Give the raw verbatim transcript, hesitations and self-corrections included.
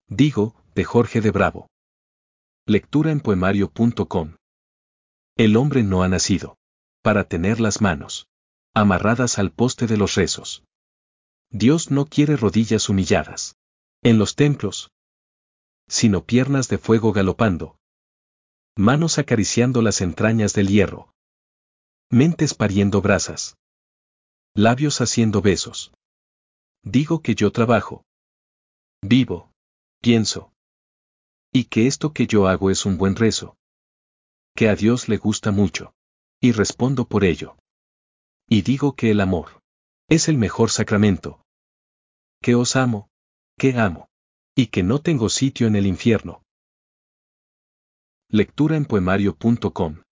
Digo, de Jorge de Bravo. Lectura en poemario punto com. El hombre no ha nacido para tener las manos amarradas al poste de los rezos. Dios no quiere rodillas humilladas en los templos, sino piernas de fuego galopando, manos acariciando las entrañas del hierro, mentes pariendo brasas, labios haciendo besos. Digo que yo trabajo, vivo, pienso, y que esto que yo hago es un buen rezo, que a Dios le gusta mucho, y respondo por ello. Y digo que el amor es el mejor sacramento, que os amo, que amo, y que no tengo sitio en el infierno. Lectura en poemario punto com.